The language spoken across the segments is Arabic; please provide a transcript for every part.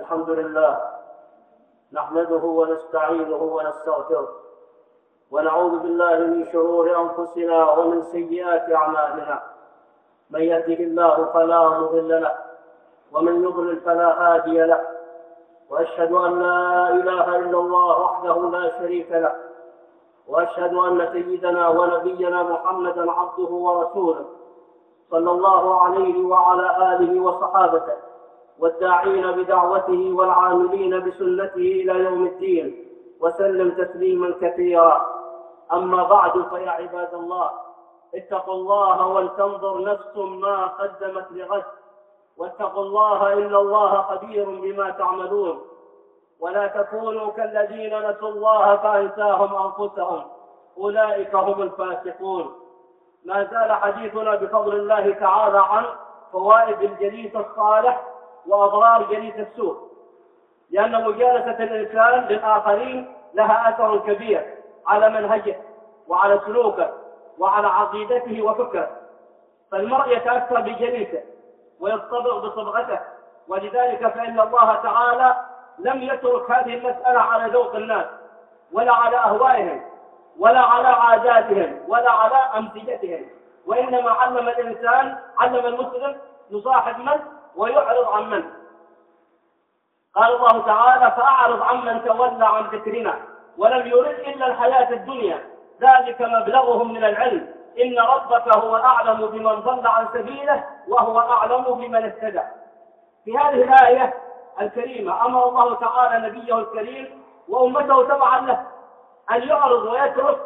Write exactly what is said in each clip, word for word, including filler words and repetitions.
الحمد لله نحمده ونستعينه ونستغفره ونعوذ بالله من شرور أنفسنا ومن سيئات أعمالنا. من يهده الله فلا مضل له ومن يضلل فلا هادي له، وأشهد أن لا إله إلا الله وحده لا شريك له، وأشهد أن سيدنا ونبينا محمدا عبده ورسوله صلى الله عليه وعلى آله وصحابته والداعين بدعوته والعاملين بسنته إلى يوم الدين، وسلم تسليما كثيرا. أما بعد، فيا عباد الله، اتقوا الله ولتنظر نفس ما قدمت لغد، واتقوا الله إن الله خبير بما تعملون، ولا تكونوا كالذين نسوا الله فأنساهم أنفسهم أولئك هم الفاسقون. ما زال حديثنا بفضل الله تعالى عن فوائد الجليس الصالح وأضرار جليس السوء، لأن مجالسة الإنسان للآخرين لها أثر كبير على منهجه وعلى سلوكه وعلى عقيدته وفكره، فالمرء يتأثر بجليسه ويصطبغ بصبغته، ولذلك فإن الله تعالى لم يترك هذه المسألة على ذوق الناس ولا على أهوائهم ولا على عاداتهم ولا على أمثلتهم، وإنما علم الإنسان علم المسلم يصاحب من ويعرض عن من. قال الله تعالى: فأعرض عمن تولى عن ذكرنا ولم يرد إلا الحياة الدنيا ذلك مبلغهم من العلم إن ربك هو أعلم بمن ضل عن سبيله وهو أعلم بمن اهتدى. في هذه الآية الكريمة أمر الله تعالى نبيه الكريم وأمته تبعا له أن يعرض ويترك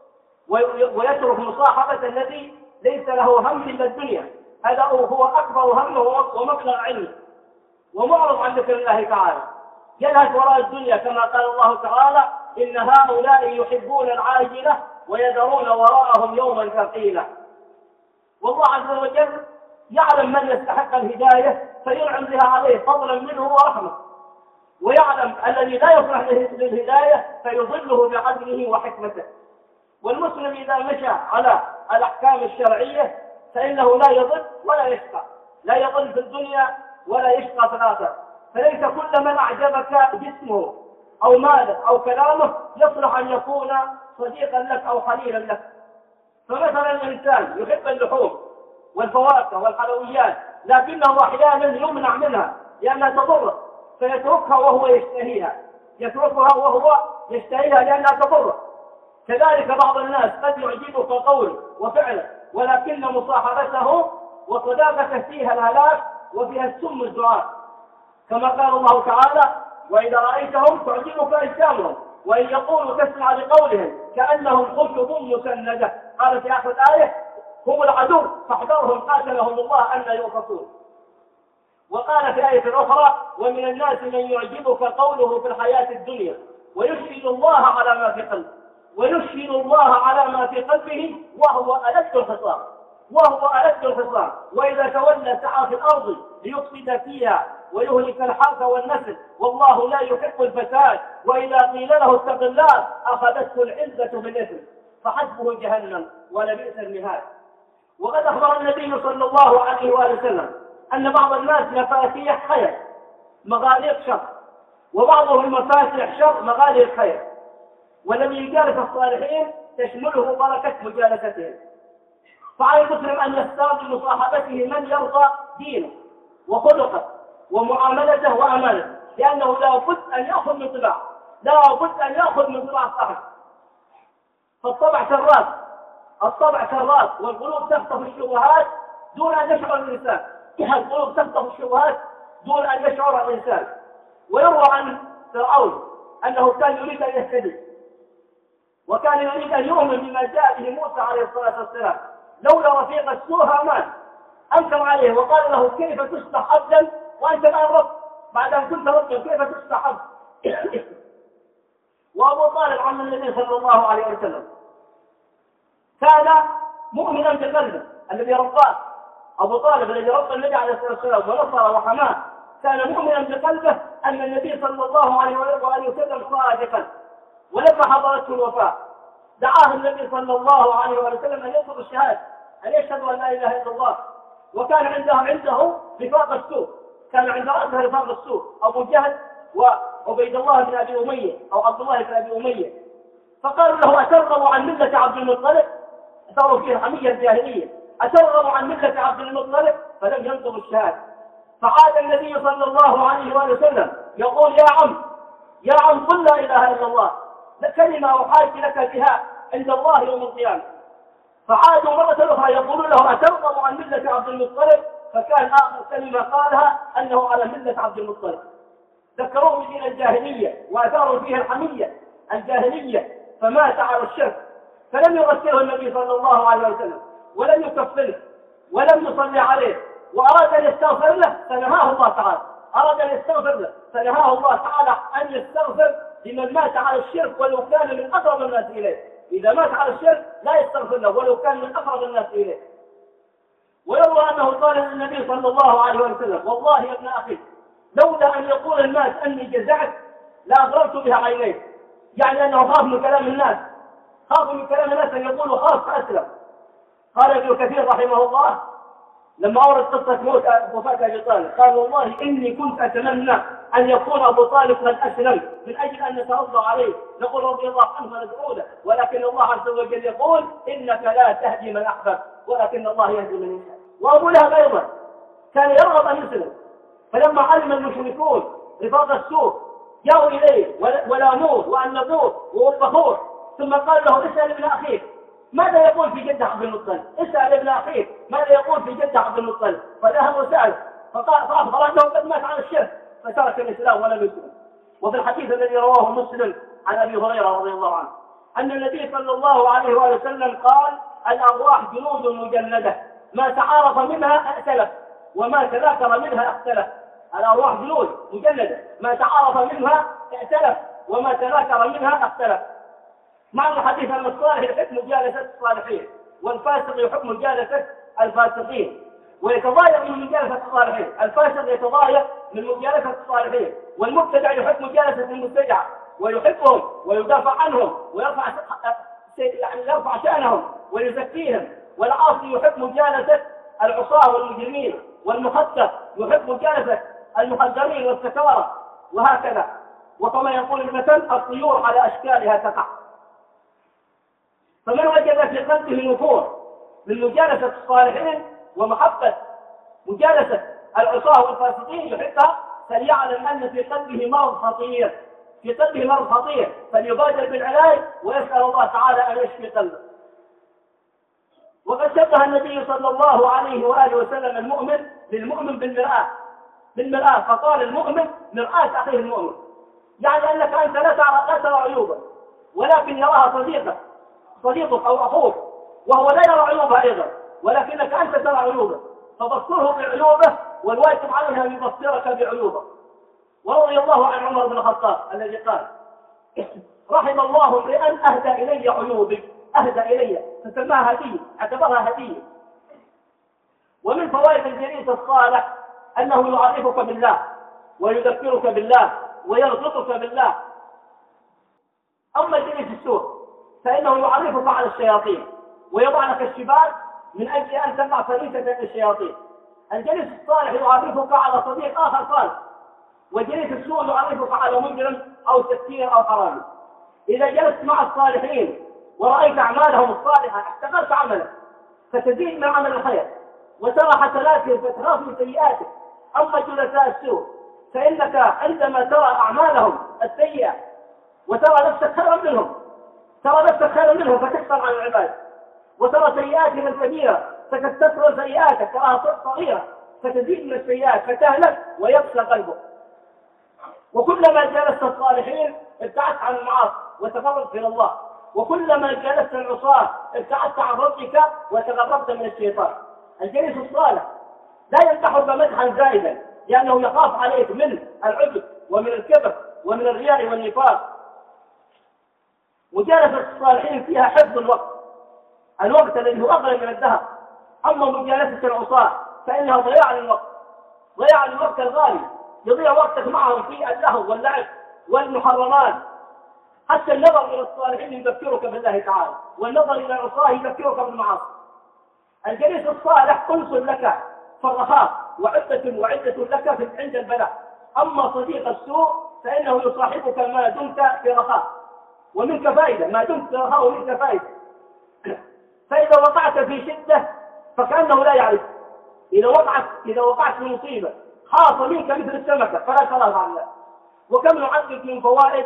ويترك مصاحبة الذي ليس له هم إلا الدنيا، هذا هو أكبر همه ومبلغ علمه، ومعرض عن ذكر الله تعالى، يلهث وراء الدنيا كما قال الله تعالى: إن هؤلاء يحبون العاجلة ويذرون وراءهم يوما ثقيلا. والله عز وجل يعلم من يستحق الهداية فينعم بها عليه فضلا منه ورحمة، ويعلم الذي لا يصلح للهداية فيضله بعدله وحكمته. والمسلم إذا مشى على الأحكام الشرعية فإنه لا يضل ولا يشقى، لا يضل في الدنيا ولا يشقى في الآخرة. فليس كل من أعجبك جسمه أو ماله أو كلامه يصلح أن يكون صديقا لك أو خليلا لك. فمثلا الإنسان يحب اللحوم والفواكه والحلويات، لكنه أحيانا يمنع منها لأنها تضره فيتركها وهو يشتهيها يتركها وهو يشتهيها لأنها تضره. كذلك بعض الناس قد يعجبك قوله وفعله، ولكن مصاحبته وصداقته فيها الهلاك وفيها السم الزرار، كما قال الله تعالى: وإذا رأيتهم تعجبك أجسامهم وإن يقولوا تسمع لقولهم كأنهم خشب مسندة. قال في آخر الآية: هم العدو فاحذرهم قاتلهم الله أن يؤفكون. وقال في آية أخرى: ومن الناس من يعجبك قوله في الحياة الدنيا ويشهد الله على ما في قلبه ويشهد الله على ما في قلبه وهو ألد الخصام وهو ألد الخصام وإذا تولى سعى في الأرض ليفسد فيها ويهلك الحرث والنسل والله لا يحب الفساد وإذا قيل له اتق الله أخذته العزة بالإثم فحسبه جهنم ولبئس المهاد. وقد أخبر النبي صلى الله عليه وآله وسلم أن بعض الناس مفاتيح خير مغاليق شر، وبعضهم مفاتيح شر مغاليق خير، والذي يجالس الصالحين تشمله بركة مجالستهم. فعلى المسلم أن يختار بمصاحبته من يرضى دينه وخلقه ومعاملته وأمانته، لأنه لا بد أن يأخذ من طباع لا بد أن يأخذ من طباع الصاحب. فالطبع كالراس الطبع كالراس والقلوب تخطف الشبهات دون أن يشعر الإنسان القلوب تخطف الشبهات دون أن يشعر الإنسان. ويروى عن فرعون أنه كان يريد أن يهتدي وكان يريد أن يؤمن بما جاء به موسى عليه الصلاة والسلام، لولا رفيق السوء هامان أنكر عليه وقال له: كيف تصبح عبدا وأنت الآن رب بعد أن كنت ربا، كيف تصبح عبد؟ وأبو طالب عم النبي صلى الله عليه وسلم كان مؤمنا بقلبه الذي رباه. أبو طالب الذي ربى النبي عليه الصلاة والسلام ونصر وحماه كان مؤمنا بقلبه أن النبي صلى الله عليه وسلم صادقا. ولما حضرته الوفاة دعاه النبي صلى الله عليه وسلم أن يطلب الشهادة، أن يشهد أن لا إله إلا الله، وكان عنده عنده رفاق السوء كان عند رأسها رفاق السوء أبو جهل وعبيد الله بن أبي أمية أو عبد الله بن أبي أمية، فقالوا له أترغب عن ملة عبد المطلب؟ أثاروا فيه الحمية الجاهلية، أترغب عن ملة عبد المطلب؟ فلم ينطق الشهادة. فعاد النبي صلى الله عليه وآله وسلم يقول يا عم يا عم قل لا إله إلا الله، كلمة أحاج لك بها عند الله يوم القيامة. فعادوا مرة أخرى يقولون له أترغب عن ملة عبد المطلب؟ فكان آخر كلمة قالها أنه على ملة عبد المطلب. ذكروه بدين الجاهلية وأثاروا فيه الحمية الجاهلية، فمات على الشرك، فلم يغسله النبي صلى الله عليه وسلم ولم يكفره ولم يصلي عليه، وأراد أن يستغفر له فنهاه الله تعالى، أراد أن يستغفر له فنهاه الله تعالى أن يستغفر لمن مات على الشرك ولو كان من أقرب الناس إليه. إذا مات على الشرك لا يستغفر له ولو كان من أقرب الناس إليه. ويروى أنه قال للنبي صلى الله عليه وسلم والله يا ابن أخي لولا أن يقول الناس أني جزعت لأضربت بها عينيه، يعني أنه خاف من كلام الناس، خاف من كلام الناس أن يقولوا خاف فأسلم. قال ابن كثير رحمه الله لما أورد قصة موت وفاة أبي طالب قال والله إني كنت أتمنى أن يكون أبو طالب قد أسلم من أجل أن نترضى عليه، نقول رضي الله عنه وندعو له، ولكن الله عز وجل يقول إنك لا تهدي من أحببت ولكن الله يهدي من يشاء. وأبو لهب أيضا كان يرغب أن يسلم، فلما علم المشركون رفاق السوء جاءوا إليه ولاموه وأنبوه ووبخوه، ثم قال له اسأل ابن أخيك ماذا يقول في جد عبد المطلب، اسأل ابن أخيك ماذا يقول في جد عبد المطلب. فذهب وسأل فقال فأخبر أنه قد مات على الشرك فترك الإسلام ولم يسلم. وفي الحديث الذي رواه مسلم عن أبي هريرة رضي الله عنه أن النبي صلى الله عليه وسلم قال الأرواح جنود مجندة ما تعارف منها ائتلف وما تذاكر منها اختلف. الأرواح جنود مجندة ما تعارف منها ائتلف وما تذاكر منها اختلف. معنى الحديث أن الصالح يحب مجالسة الصالحين والفاسق يحب مجالسة الفاسقين، ويتضايق من مجالسة الصالحين. الفاسق يتضايق من مجالسة الصالحين، والمبتدع يحب مجالسة المبتدع ويحبهم ويدافع عنهم ويرفع يعني يرفع شأنهم ويزكيهم. والعاصي يحب مجالسة العصاة والمجرمين، والمخطئ يحب مجالسة المخدرين والسكارى، وهكذا. وكما يقول المثل الطيور على أشكالها تقع. فمن وجد في قلبه نفور من مجالسة الصالحين ومحبة مجالسة العصاة والفاسقين يحبها، فليعلم أن في قلبه مرض خطير، في قلبه مرض خطير، فليبادر بالعلاج ويسأل الله تعالى أن يشفي قلبه. وقد شبه النبي صلى الله عليه وآله وسلم المؤمن للمؤمن بالمرآة بالمرآة فقال المؤمن مرآة أخيه المؤمن، يعني أنك أنت لا ترى لا ترى عيوبه ولكن يراها صديقك صديقك أو أخوك، وهو لا يرى عيوبها أيضا ولكنك أنت ترى عيوبه، فبصره بعيوبه والواجب عليها أن يبصرك بعيوبه. ورضي الله عن عمر بن الخطاب الذي قال رحم الله امرئا أهدى إلي عيوبي، أهدى إلي فسماها هدية، اعتبرها هدية. ومن فوائد الجليس الصالح أنه يعرفك بالله ويذكرك بالله ويربطك بالله. أما الجليس السوء فإنه يعرفك على الشياطين ويضع لك الشباك من أجل أن تقع فريسة للشياطين. الجليس الصالح يعرفك على صديق آخر صالح، وجليس السوء يعرفك على مجرم أو سكير أو حرامي. إذا جلست مع الصالحين ورأيت أعمالهم الصالحة احتقرت عملك فتزيد من عمل الخير وترى حسناتهم فتخاف من سيئاتك. أما جلساء السوء فإنك عندما ترى أعمالهم السيئة وترى نفسك خيرا منهم ترى نفسك خيرا منهم فتكثر عن العباد، وترى سيئاتهم الكبيرة فتكثر سيئاتك تراها صغيرة فتزيد من السيئات فتهلك ويقسى قلبك. وكلما جلست الصالحين ابتعدت عن المعاصي وتقربت إلى الله، وكلما جلست العصاة ابتعدت عن ربك وتقربت من الشيطان. الجليس الصالح لا يمدحك مدحا زائدا لأنه يخاف عليك من العجب ومن الكبر ومن الرياء والنفاق. مجالسة الصالحين فيها حفظ الوقت، الوقت الذي هو أغلى من الذهب. أما مجالسة العصاة فإنها ضياع للوقت، ضياع للوقت الغالي، يضيع وقتك معهم في اللهو واللعب والمحرمات. حتى النظر إلى الصالحين يذكرك بالله تعالى، والنظر إلى العصاة يذكرك بالمعاصي. الجليس الصالح أنس لك في الرخاء وعدة وعدة لك في عند البلاء. أما صديق السوء فإنه يصاحبك ما دمت في رخاء ومنك فائدة، ما دمت في رخاء ومنك فائدة. فإذا وقعت في شدة فكأنه لا يعرف. إذا وقعت إذا وقعت في مصيبة خاف منك مثل السمكة فلا تراها عنها. وكم نعدد من فوائد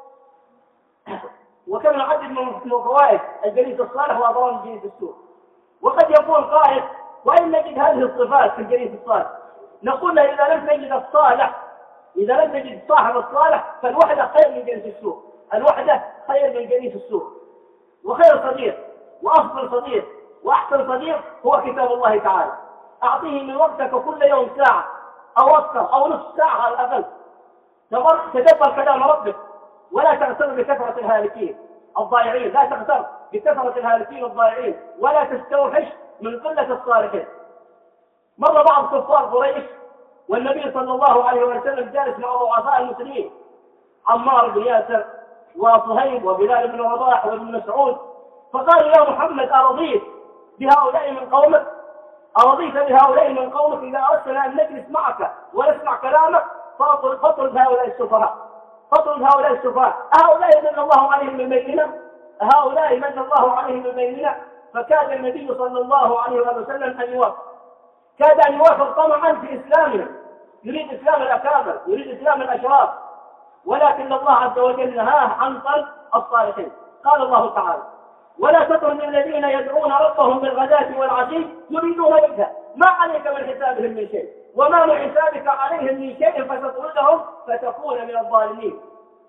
وكم نعدد من فوائد الجليس الصالح وأضرار الجليس السوء. وقد يقول قائل: وإن نجد هذه الصفات في الجليس الصالح؟ نقول له: إذا لم تجد الصالح إذا لم تجد صاحب الصالح فالوحدة خير من جليس السوء. الوحدة خير من جليس السوء. وخير صديق وأفضل صديق وأحسن صديق هو كتاب الله تعالى. أعطيه من وقتك كل يوم ساعة أو أكثر أو نصف ساعة على الأقل. تدبر كلام ربك ولا تغتر بكثرة الهالكين الضائعين، لا تغتر بكثرة الهالكين الضائعين ولا تستوحش من قلة الصالحين. مر بعض كفار قريش والنبي صلى الله عليه وسلم جالس مع ضعفاء المسلمين عمار بن ياسر وصهيب وبلال بن رباح وابن مسعود، فقالوا: يا محمد أرضيت بهؤلاء من قومك؟ أرضيت بهؤلاء من قومك إذا أردنا أن نجلس معك ونسمع كلامك فاطرد هؤلاء السفهاء فاطرد هؤلاء السفهاء هؤلاء من الله عليهم من بيننا هؤلاء من الله عليهم من بيننا. فكاد النبي صلى الله عليه وسلم أن يوافق كاد أن يوافق طمعا في إسلامنا، يريد إسلام الأكابر، يريد إسلام الأشراف، ولكن الله عز وجل نهاه عن طلب الصالحين. قال الله تعالى: ولا تطرد الذين يدعون ربهم بالغداة والعشي يريدون وجهه ما عليك من حسابهم من شيء وما من حسابك عليهم من شيء فتطردهم فتكون من الظالمين.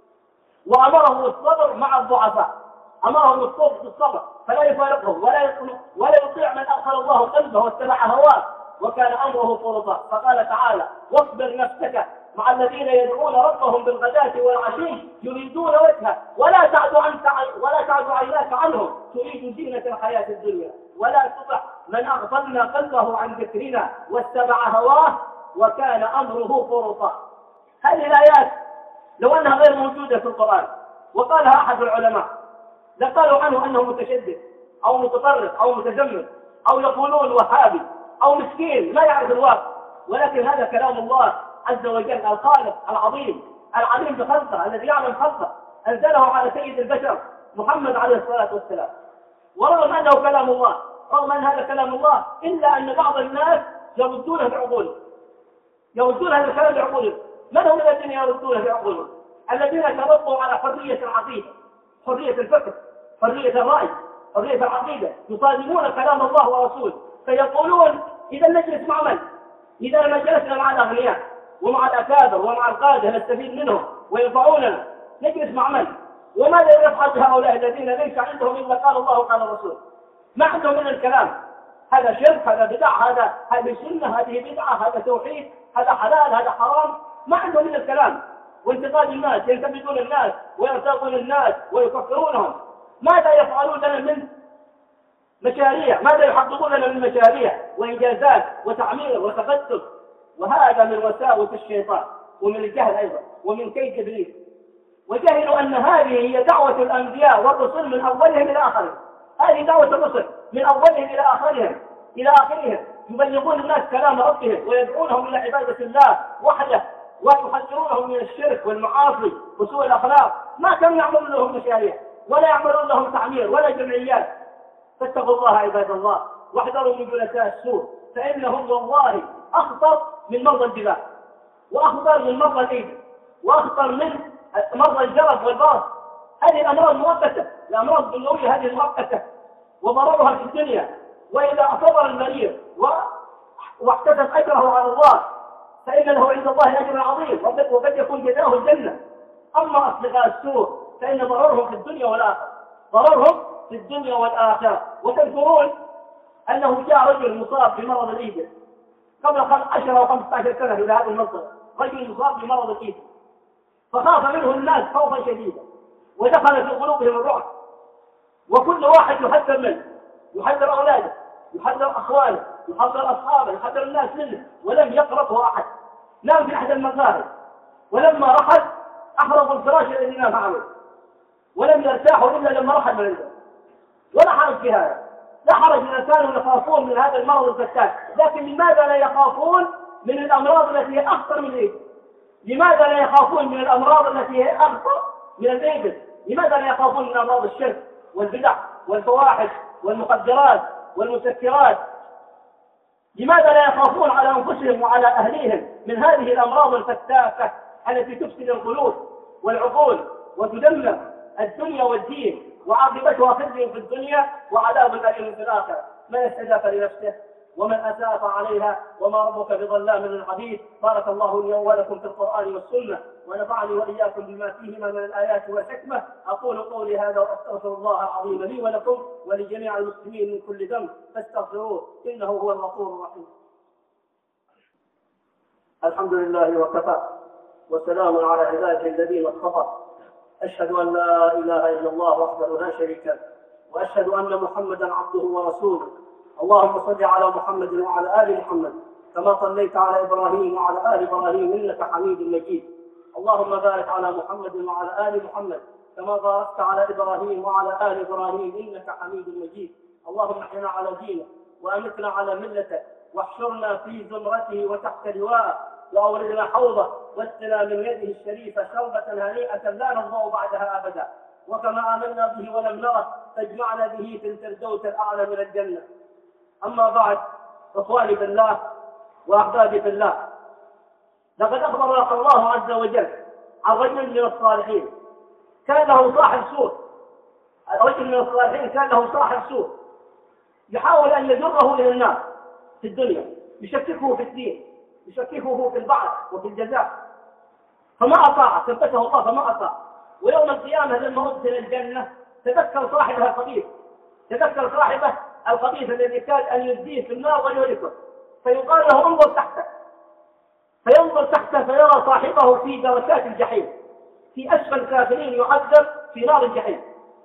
وأمرهم الصبر مع الضعفاء، أمرهم الصبر فلا يفارقهم ولا ولا يطيع من أدخل الله قلبه واتبع هواه وكان أمره فرطا. فقال تعالى: واصبر نفسك مع الذين يدعون ربهم بالغداة والعشي يريدون وجهه ولا تعد عنك ولا تعد عيناك عنهم تريد زينة الحياة الدنيا ولا تطع من أغفلنا قلبه عن ذكرنا واتبع هواه وكان أمره فرطا. هذه الآيات لو أنها غير موجودة في القرآن وقالها أحد العلماء لقالوا عنه أنه متشدد أو متطرف أو متزمت أو يقولون وهابي أو مسكين لا يعرف الواقع، ولكن هذا كلام الله عز وجل الخالق العظيم العليم بخلقه الذي يعلم خلقه أنزله على سيد البشر محمد عليه الصلاة والسلام. ورغم أنه كلام الله رغم أن هذا كلام الله إلا أن بعض الناس يردونه بعقولهم يردون هذا الكلام بعقولهم. من هم الذين يردونه بعقولهم؟ الذين تربوا على حرية العقيدة، حرية الفكر، حرية الرأي، حرية العقيدة، يصادمون كلام الله ورسوله فيقولون: إذا نجلس مع من؟ إذا ما جلسنا مع الأغنياء ومع الأكابر ومع القادة نستفيد منهم وينفعوننا نجلس مع من؟ وماذا يفعل هؤلاء الذين ليس عندهم إلا قال الله وقال الرسول؟ ما عندهم من الكلام. هذا شرك، هذا بدعة، هذا هذه سنة، هذه بدعة، هذا توحيد، هذا حلال، هذا حرام. ما عندهم من الكلام. وانتقاد الناس، ينتقدون الناس ويرتاقون الناس ويكفرونهم. ماذا يفعلون لنا من مشاريع؟ ماذا يحققون لنا من مشاريع وإنجازات وتعمير وتقدم؟ وهذا من وساوس الشيطان ومن الجهل أيضا ومن كيد إبليس. وجهلوا أن هذه هي دعوة الأنبياء والرسل من أولهم إلى آخرهم. هذه دعوة الرسل من أولهم إلى آخرهم إلى آخرهم يبلغون الناس كلام ربهم ويدعونهم إلى عبادة الله وحده ويحذرونهم من الشرك والمعاصي وسوء الأخلاق. ما كانوا يعملون لهم مشاريع ولا يعملون لهم تعمير ولا جمعيات. فاتقوا الله عباد الله واحذروا من جلساء السوء فإنهم والله أخطر من مرضى الجبال وأخطر من مرضى الإيد وأخطر من مرضى الجرب والبرص. هذه الأمراض مؤقتة، الأمراض الدنيوية هذه مؤقتة وضررها في الدنيا، وإذا أصبر المريض واحتسب أجره على الله فإن له عند الله أجر عظيم وقد يكون جزاؤه الجنة. أما أصدقاء السوء فإن ضررهم في الدنيا والآخرة ضررهم في الدنيا والآخرة. وتذكرون أنه جاء رجل مصاب بمرض الإيدز قبل عشرة أو خمسة عشر سنة إلى هذا المنطقة، رجل مصاب بمرض الإيدز فخاف منه الناس خوفا شديدا ودخل في قلوبهم الرعب، وكل واحد يحذر منه، يحذر أولاده، يحذر أخوانه، يحذر أصحابه، يحذر الناس منه، ولم يقربه أحد. نام في أحد المغارب ولما رحل أحرقوا الفراش الذي نام عليه ولم يرتاحوا إلا لما رحل من عنده. ولا حرج في هذا، لا حرج إذا كانوا يخافون من هذا المرض الفتاك، لكن لماذا لا يخافون من الأمراض التي هي أخطر من الإيدز؟ لماذا لا يخافون من الأمراض التي هي أخطر من الإيدز؟ لماذا لا يخافون من أمراض الشرك والبدع والفواحش والمخدرات والمسكرات؟ لماذا لا يخافون على أنفسهم وعلى أهليهم من هذه الأمراض الفتاكة التي تفسد القلوب والعقول وتدمر الدنيا والدين، وعاقبتها خزي في الدنيا وعذاب أليم في الآخرة؟ من استجاب لنفسه ومن أساء عليها، وما ربك بظلام للعبيد. بارك الله لي ولكم في القرآن والسنة، ونفعني وإياكم بما فيهما من الآيات والحكمة. أقول قولي هذا وأستغفر الله العظيم لي ولكم ولجميع المسلمين من كل ذنب فاستغفروه إنه هو الغفور الرحيم. الحمد لله وكفى، وسلام على عباده الذين اصطفى. أشهد أن لا إله إلا الله وحده لا شريك له، وأشهد أن محمدا عبده ورسوله. اللهم صل على محمد وعلى آل محمد كما صليت على إبراهيم وعلى آل إبراهيم إنك حميد مجيد. اللهم بارك على محمد وعلى آل محمد كما باركت على إبراهيم وعلى آل إبراهيم إنك حميد مجيد. اللهم احينا على دينك وأمتنا على ملته، واحشرنا في زمرته وتحت لواءه، وأوردنا حوضه واسقنا من يده الشريفة شربة هنيئة لا نضمع بعدها أبدا. وكما آمنا به ولم نره فاجمعنا به في الفردوس الأعلى من الجنة. أما بعد، إخواني بالله وأحبابي بالله، لقد أخبر الله عز وجل عن رجل من الصالحين كان له صاحب سوء. رجل من الصالحين كان له صاحب سوء يحاول أن يجره إلى النار في الدنيا، يشككه في الدين، يشككه في البعث وفي الجزاء، فما أطاع، ثبته الله فما أطاع. ويوم القيامة لما أدخل الجنة تذكر صاحبها الخبيث، تذكر صاحبه الخبيث الذي كان أن يزيه في النار ويهلكه، فيقال له انظر تحته، فينظر تحته فيرى صاحبه في دركات الجحيم، في أسفل الكافرين يعذب في نار الجحيم،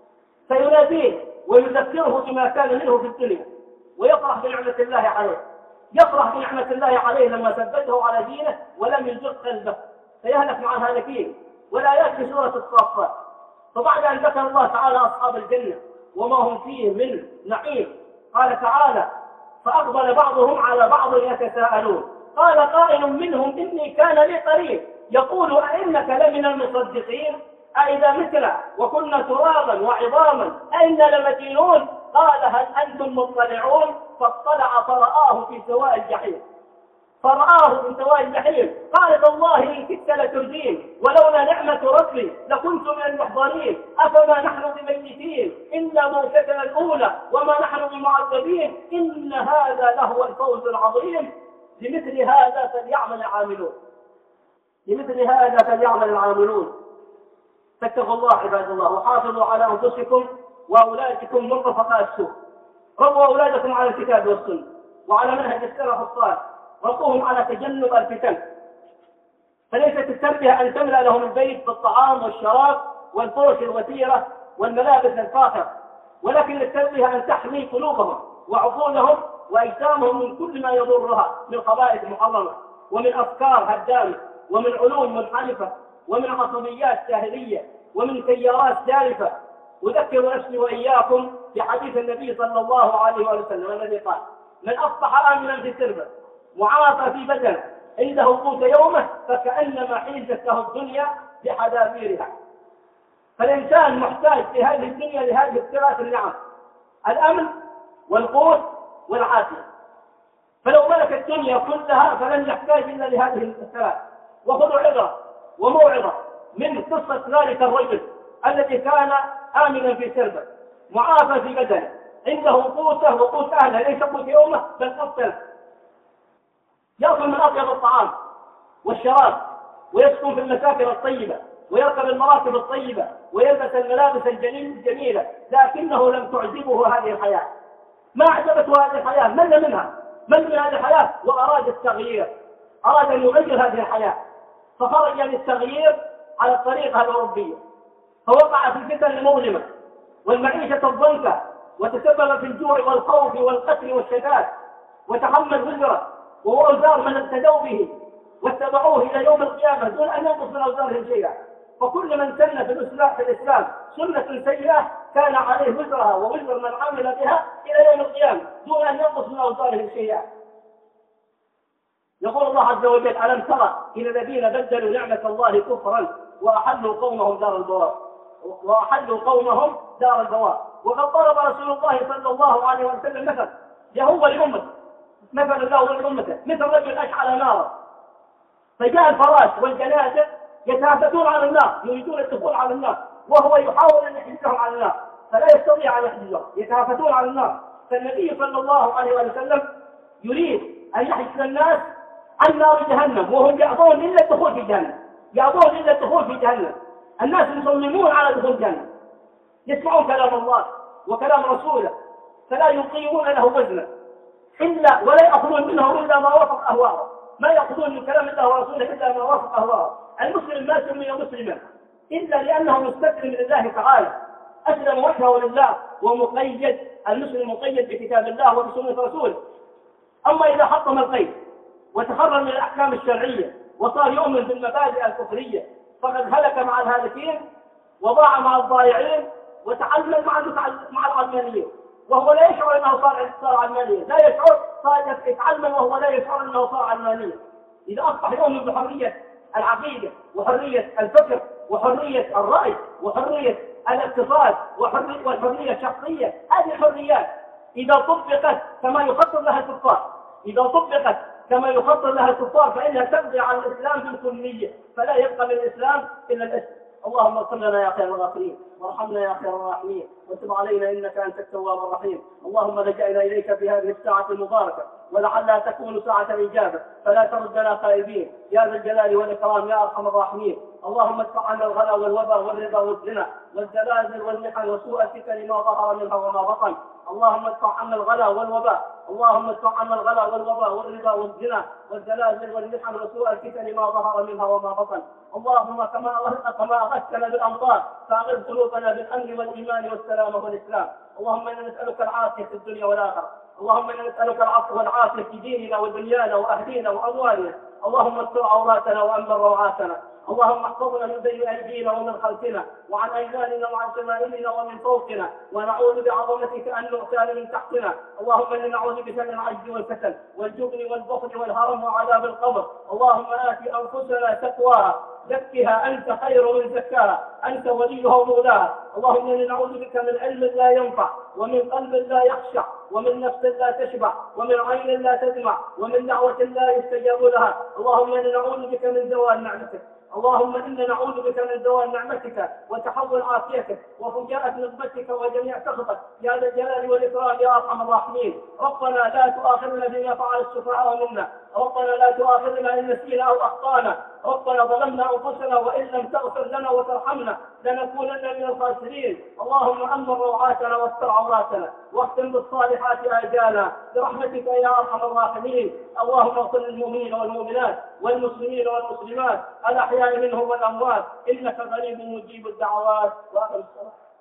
فيناديه ويذكره بما كان منه في الدنيا، ويفرح بنعمة الله عليه، يفرح بنعمة الله عليه لما ثبته على دينه ولم يزغ قلبه، فيهلك مع الهالكين. والآيات في سورة الصافات. فبعد أن ذكر الله تعالى أصحاب الجنة وما هم فيه من نعيم، قال تعالى: فأقبل بعضهم على بعض يتساءلون قال قائل منهم إني كان لي قريب يقول أئنك لمن المصدقين أئذا متنا وكنا ترابا وعظاما أئنا لمدينون قال هل أنتم مطلعون فاطلع فرآه في سواء الجحيم فرآه في سواء الجحيم قال تالله إن كدت لتردين ولولا نعمة ربي لكنت من المحضرين أفما نحن بميتين إلا موتتنا الأولى وما نحن بمعذبين إن هذا لهو الفوز العظيم لمثل هذا فليعمل العاملون لمثل هذا فليعمل العاملون. فاتقوا الله عباد الله، وحافظوا على أنفسكم وأولادكم من رفقاء السوء. ربوا أولادكم على الكتاب والسنة وعلى منهج السلف الصالح، ربوهم على تجنب الفتن. فليست التربية أن تملأ لهم البيت بالطعام والشراب والفرش الوثيرة والملابس الفاخرة، ولكن التربية أن تحمي قلوبهم وعقولهم وأجسامهم من كل ما يضرها من خبائث محرمة ومن أفكار هدامة ومن علوم منحرفة ومن عصبيات جاهلية ومن تيارات جارفة. أذكر نفسي وإياكم بحديث النبي صلى الله عليه وسلم الذي قال: من أصبح آمنا في سربه معافى في بدنه عنده قوت يومه فكأنما حيزت له الدنيا بحذافيرها. فالإنسان محتاج في هذه الدنيا لهذه الثلاث النعم: الأمن والقوت والعافية. فلو ملك الدنيا كلها فلن يحتاج إلا لهذه الثلاث. وخذوا عبرة وموعظة من قصة ذلك الرجل الذي كان آمنا في سربه معافى في بدنه عنده قوته وقوت أهله، ليس قوت يومه بل قوت له، يأكل من أطيب الطعام والشراب ويسكن في المساكن الطيبة ويركب المراكب الطيبة ويلبس الملابس الجميلة، لكنه لم تعجبه هذه الحياة، ما أعجبته هذه الحياة، مل منها، مل من هذه الحياة وأراد التغيير، أراد أن يغير هذه الحياة، فخرج للتغيير على الطريقة الأوروبية، فوقع في الفتن المظلمة والمعيشة الضنكة، وتسبب في الجوع والخوف والقتل والشتات، وتحمل وزره وأوزار من ابتدوا به واتبعوه إلى يوم القيامة دون أن ينقص من أوزارهم شيئا. فكل من سن في الإسلام, في الإسلام سنة سيئة كان عليه وزرها ووزر من عمل بها إلى يوم القيامة دون أن ينقص من أوزارهم شيئا. يقول الله عز وجل: ألم ترى إلى الذين بدلوا نعمة الله كفرا وأحلوا قومهم دار البوار وأحلوا قومهم دار البوار. وقد ضرب رسول الله صلى الله عليه وسلم مثل يهو لأمته، مثل الله لأمته مثل رجل أشعل نارا فجاء الفراش والجنازة يتهافتون على النار، يريدون الدخول على النار، وهو يحاول أن يحجزهم على النار فلا يستطيع أن يحجزهم، يتهافتون على النار. فالنبي صلى الله عليه وسلم يريد أن يحجز الناس عن نار جهنم، وهم يأبون إلا الدخول في جهنم، يأبون إلا الدخول في جهنم. الناس مصممون على دخول جهنم، يسمعون كلام الله وكلام رسوله فلا يقيمون له وزنا إلا ولا يأخذون منه إلا ما وافق أهواءهم، ما يأخذون من كلام الله ورسوله إلا ما وافق أهواءهم. المسلم ما سمي مسلما إلا لأنه مستسلم لله تعالى، أسلم وجهه لله ومقيد، المسلم مقيد بكتاب الله وبسنة رسوله. أما إذا حطم القيد وتخرج من الأحكام الشرعية وصار يؤمن بالمبادئ الكفرية فقد هلك مع الهالكين وضاع مع الضائعين وتعلم مع مع العلمانيين، وهو لا يشعر أنه صار صار علمانيا، لا يشعر، صار يتعلم وهو لا يشعر أنه صار علمانيا. إذا أصبح يؤمن بحرية العقيدة وحرية الفكر وحرية الرأي وحرية الاقتصاد وحرية والحرية الشخصية، هذه الحريات إذا طبقت كما يخطط لها الكفار، إذا طبقت كما يخطط لها الكفار فإنها تقضي على الإسلام بالكلية، فلا يبقى من الإسلام إلا الاسم. اللهم اغفر لنا يا خير الغافرين وارحمنا يا خير الراحمين وتب علينا إنك أنت التواب الرحيم. اللهم لجأنا إليك في هذه الساعة المباركة ولعلها تكون ساعة الإجابة فلا تردنا خائبين يا ذا الجلال والإكرام يا أرحم الراحمين. اللهم ادفع عنا الغلا والوبا والربا والزنا والزلازل والمحن وسوء الفتن ما ظهر منها وما بطن. اللهم ادفع عنا الغلا والوباء اللهم ادفع عنا الغلا والوباء والربا والزنا والزلازل والمحن وسوء الفتن ما ظهر منها وما بطن. اللهم كما كما اغثتنا بالامطار فاغث قلوبنا بالامن والايمان والسلامه والاسلام. اللهم انا نسالك العافيه في الدنيا والاخره. اللهم انا نسالك العفو والعافيه في ديننا ودنيانا واهلينا واموالنا. اللهم استر عوراتنا وامن روعاتنا. اللهم احفظنا من بين ايدينا ومن خلفنا وعن ايماننا وعن شمائلنا ومن فوقنا، ونعوذ بعظمتك ان نغتال من تحتنا. اللهم انا نعوذ بك من العجز والكسل والجبن والبخل والهرم وعذاب القبر. اللهم ات انفسنا تقواها زكها انت خير من زكاها انت وليها ومولاها. اللهم انا نعوذ بك من علم لا ينفع ومن قلب لا يخشع ومن نفس لا تشبع ومن عين لا تدمع ومن دعوة لا يستجاب لها. اللهم انا نعوذ بك من زوال نعمتك. اللهم إنا نعوذ بك من زوال نعمتك وتحول عافيتك وفجاءة نقمتك وجميع سخطك يا ذا الجلال والإكرام يا أرحم الراحمين. ربنا لا تؤاخذنا بما فعل السفهاء منا، ربنا لا تؤاخذنا إن نسينا أو أخطأنا، ربنا ظلمنا أنفسنا وإن لم تغفر لنا وترحمنا لنكونن من الخاسرين. اللهم أمن روعاتنا واستر عوراتنا واختم بالصالحات آجالنا برحمتك يا أرحم الراحمين. اللهم اغفر للمؤمنين والمؤمنات والمسلمين والمسلمات الأحياء منهم والأموات إنك قريب مجيب الدعوات. وأقم الصلاة.